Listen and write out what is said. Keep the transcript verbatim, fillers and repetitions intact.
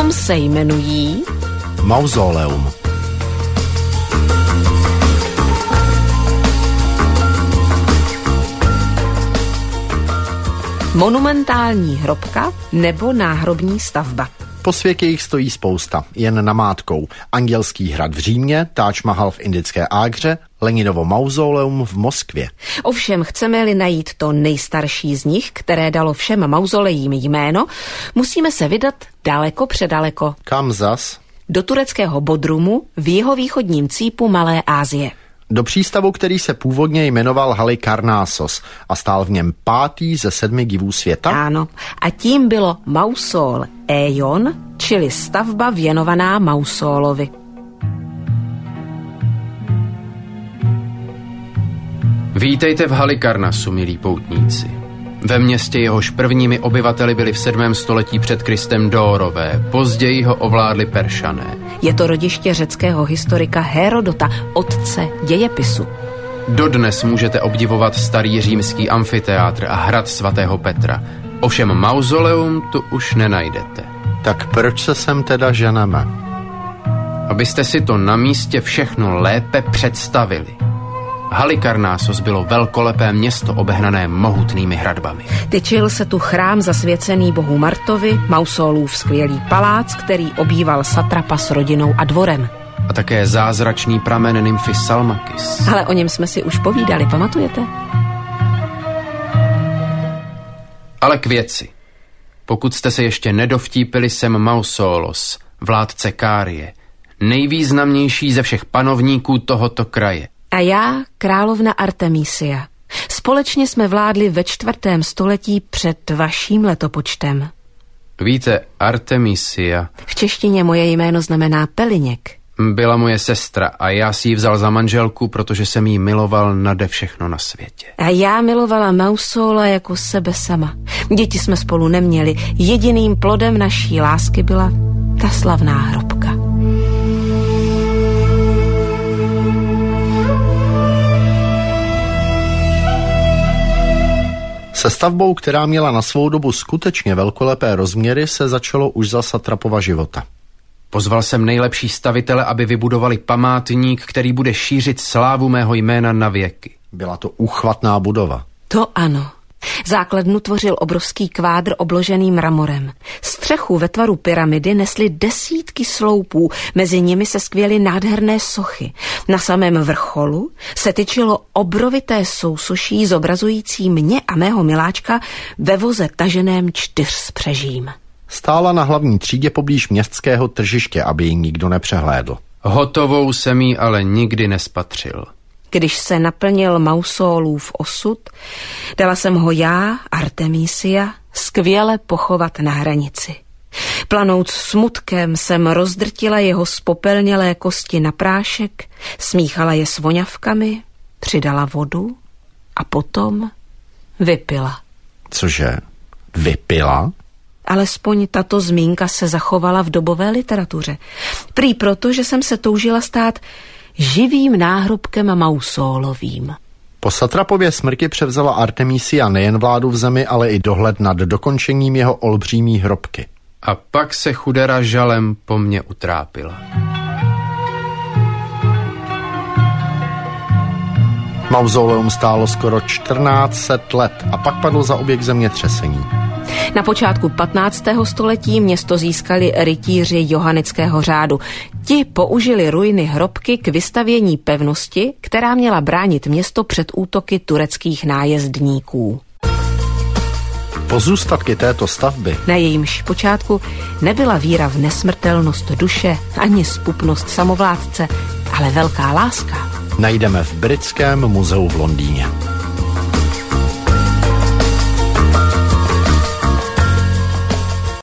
potom se jmenují mauzoleum. Monumentální hrobka nebo náhrobní stavba. Po světě jich stojí spousta, jen namátkou. Andělský hrad v Římě, Taj Mahal v indické Ágře, Leninovo mauzoleum v Moskvě. Ovšem, chceme-li najít to nejstarší z nich, které dalo všem mauzolejím jméno, musíme se vydat daleko předaleko. Kam zas? Do tureckého Bodrumu v jihovýchodním cípu Malé Asie. Do přístavu, který se původně jmenoval Halikarnassos a stál v něm pátý ze sedmi divů světa? Ano, a tím bylo Mausol Eion, čili stavba věnovaná Mausolovi. Vítejte v Halikarnasu, milí poutníci. Ve městě jehož prvními obyvateli byli v sedmém století před Kristem Dórové, později ho ovládli Peršané. Je to rodiště řeckého historika Herodota, otce dějepisu. Dodnes můžete obdivovat starý římský amfiteátr a hrad svatého Petra. Ovšem mauzoleum tu už nenajdete. Tak proč se sem teda ženeme? Abyste si to na místě všechno lépe představili. Halikarnassos bylo velkolepé město obehnané mohutnými hradbami. Tyčil se tu chrám zasvěcený bohu Martovi, Mausolův skvělý palác, který obýval satrapa s rodinou a dvorem. A také zázračný pramen nymfy Salmakis. Ale o něm jsme si už povídali, pamatujete? Ale k věci. Pokud jste se ještě nedovtípili, jsem Mausolos, vládce Kárie, nejvýznamnější ze všech panovníků tohoto kraje. A já, královna Artemisia. Společně jsme vládli ve čtvrtém století před vaším letopočtem. Víte, Artemisia... V češtině moje jméno znamená Peliněk. Byla moje sestra a já si ji vzal za manželku, protože jsem jí miloval nade všechno na světě. A já milovala Mausola jako sebe sama. Děti jsme spolu neměli. Jediným plodem naší lásky byla ta slavná hrobka. Se stavbou, která měla na svou dobu skutečně velkolepé rozměry, se začalo už za satrapova života. Pozval jsem nejlepší stavitele, aby vybudovali památník, který bude šířit slávu mého jména na věky. Byla to úchvatná budova. To ano. Základnu tvořil obrovský kvádr obložený mramorem. Střechu ve tvaru pyramidy nesly desítky sloupů, mezi nimi se skvěly nádherné sochy. Na samém vrcholu se tyčilo obrovité sousoší zobrazující mě a mého miláčka ve voze taženém čtyřspřežím. Stála na hlavní třídě poblíž městského tržiště, aby ji nikdo nepřehlédl. Hotovou jsem jí ale nikdy nespatřil. Když se naplnil Mausolův osud, dala jsem ho já, Artemisia, skvěle pochovat na hranici. Planouc smutkem jsem rozdrtila jeho spopelnělé kosti na prášek, smíchala je s voňavkami, přidala vodu a potom vypila. Cože? Vypila? Alespoň tato zmínka se zachovala v dobové literatuře. Prý proto, že jsem se toužila stát živým náhrobkem Mausolovým. Po satrapově smrti převzala Artemisia nejen vládu v zemi, ale i dohled nad dokončením jeho olbřímý hrobky. A pak se chudera žalem po mně utrápila. Mauzoleum stálo skoro čtrnáct set let a pak padlo za oběh zemětřesení. Na počátku patnáctého století město získali rytíři Johanického řádu. Ti použili ruiny hrobky k vystavění pevnosti, která měla bránit město před útoky tureckých nájezdníků. Pozůstatky této stavby, na jejímž počátku nebyla víra v nesmrtelnost duše ani zpupnost samovládce, ale velká láska, najdeme v Britském muzeu v Londýně.